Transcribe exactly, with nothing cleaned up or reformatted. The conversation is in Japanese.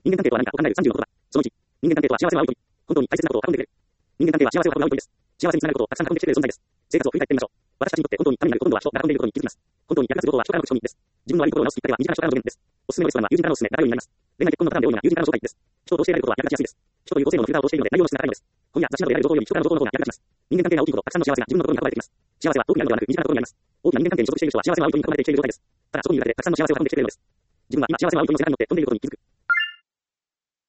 人間関係とは何かを考えるさんじゅうのことだ。そのいち、人間関係とは幸せを仰ぐこと。本当に大切なことを運んでくれる。人間関係は幸せを運ぶことです。幸せにつながることをたくさん運んできてくれる存在です。生活を振り返ってみましょう。私たちにとって本当にためになることは人が運んでいることに気づきます。本当に役立つことは人からの口調にです。自分の悪いところを直すきっかけは身近な人からの助言です。おすすめのレストランは友人からのおすすめ、誰よりになります。恋愛結婚のパターンで多いのが友人からの紹介です。人を通して得られることは役立ちやすいです。人という高性能のフィルターを通しているので内容の質が高いのです。本や雑誌などで得られる情報より人からの情報の方が役立ちます。人間関係が大きいほどたくさんの幸せが自分のところに運ばれてきます。幸せは遠くにあるのではなく身近なところにあります。大きな人間関係に所属している人は幸せを仰ぐことに囲まれて生きている状態です。ただそこにいるだけでたくさんの幸せを運んできてくれるのです。自分は今幸せを仰ぐことに背中に乗って飛んでいることに気づく。